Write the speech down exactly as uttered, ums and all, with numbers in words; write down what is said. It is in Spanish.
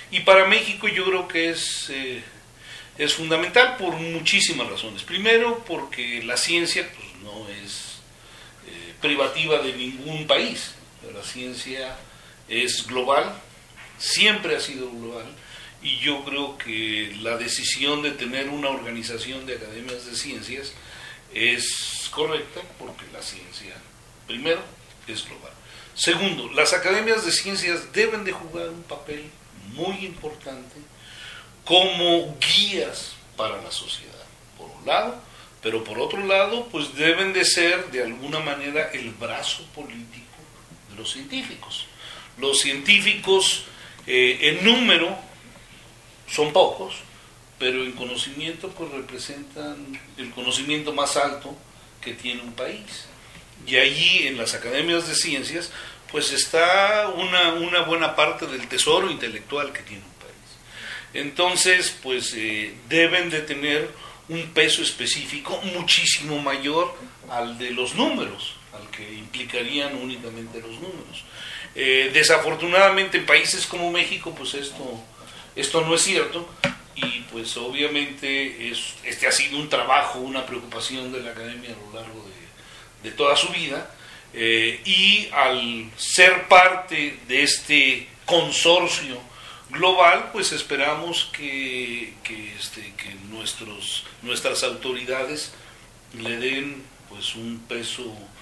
Y para México yo creo que es, eh, es fundamental por muchísimas razones. Primero, porque la ciencia pues, no es eh, privativa de ningún país. La ciencia es global, siempre ha sido global, y yo creo que la decisión de tener una organización de academias de ciencias es correcta porque la ciencia, primero, es global. Segundo, las academias de ciencias deben de jugar un papel muy importante como guías para la sociedad, por un lado, pero por otro lado, pues deben de ser de alguna manera el brazo político de los científicos. Los científicos eh, en número son pocos, pero en conocimiento pues representan el conocimiento más alto que tiene un país. Y allí en las academias de ciencias pues está una, una buena parte del tesoro intelectual que tiene un país. Entonces pues eh, deben de tener un peso específico muchísimo mayor al de los números, al que implicarían únicamente los números. Eh, desafortunadamente en países como México pues esto, esto no es cierto, y pues obviamente es, este ha sido un trabajo, una preocupación de la academia a lo largo de, de toda su vida, eh, y al ser parte de este consorcio global, pues esperamos que, que, este, que nuestros, nuestras autoridades le den pues un peso